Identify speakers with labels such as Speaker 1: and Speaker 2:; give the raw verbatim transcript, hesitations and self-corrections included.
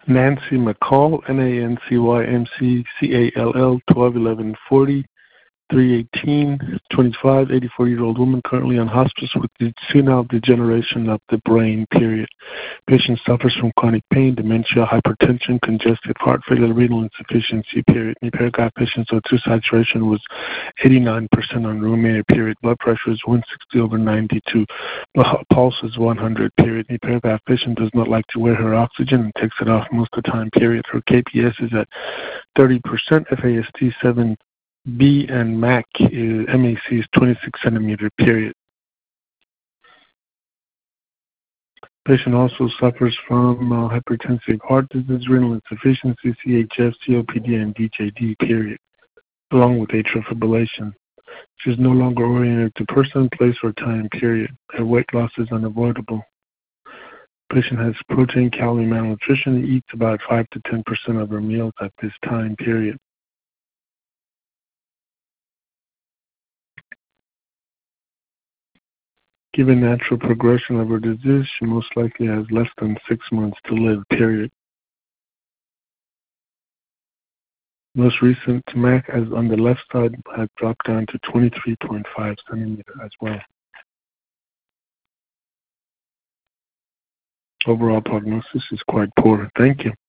Speaker 1: Nancy McCall, N A N C Y M C C A L L, twelve eleven forty, three eighteen, twenty-five, eighty-four-year-old woman currently on hospice with the senile degeneration of the brain, period. Patient suffers from chronic pain, dementia, hypertension, congestive heart failure, renal insufficiency, period. In paragraph, patient's O two saturation was eighty-nine percent on room, period. Blood pressure is one sixty over ninety-two. Pulse is one hundred, period. In paragraph, patient does not like to wear her oxygen and takes it off most of the time, period. Her K P S is at thirty percent, F A S T seven B, and M A C is, M A C is twenty-six centimeter, period. Patient also suffers from uh, hypertensive heart disease, renal insufficiency, C H F, C O P D, and D J D, period, along with atrial fibrillation. She is no longer oriented to person, place, or time, period. Her weight loss is unavoidable. Patient has protein, calorie malnutrition, eats about five to ten percent of her meals at this time, period. Given natural progression of her disease, she most likely has less than six months to live, period. Most recent M A C, as on the left side, had dropped down to twenty-three point five centimeter as well. Overall prognosis is quite poor. Thank you.